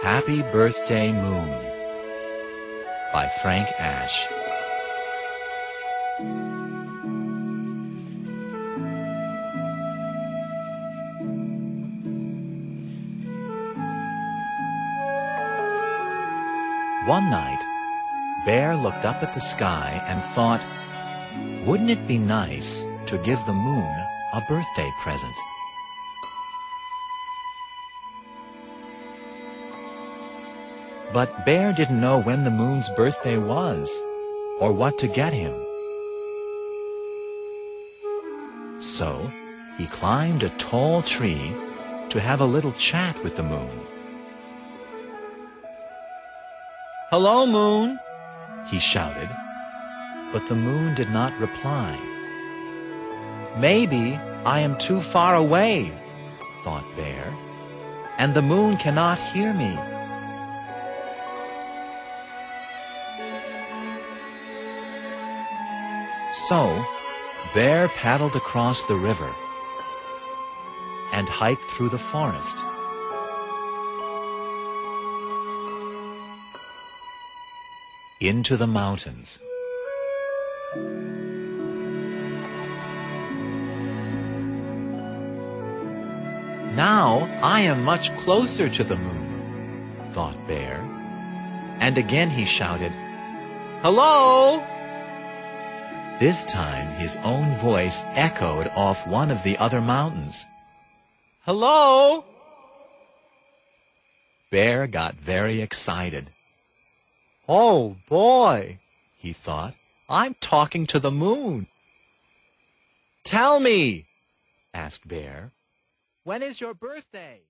Happy Birthday Moon by Frank Ash. One night, Bear looked up at the sky and thought, wouldn't it be nice to give the moon a birthday present? But Bear didn't know when the moon's birthday was, or what to get him. So he climbed a tall tree to have a little chat with the moon. "Hello, moon," he shouted, but the moon did not reply. "Maybe I am too far away," thought Bear, "and the moon cannot hear me." So Bear paddled across the river and hiked through the forest. Into the mountains. "Now I am much closer to the moon," thought Bear, and again he shouted, "Hello!" This time his own voice echoed off one of the other mountains. "Hello!" Bear got very excited. "Oh boy," he thought, "I'm talking to the moon." "Tell me," asked Bear, "when is your birthday?"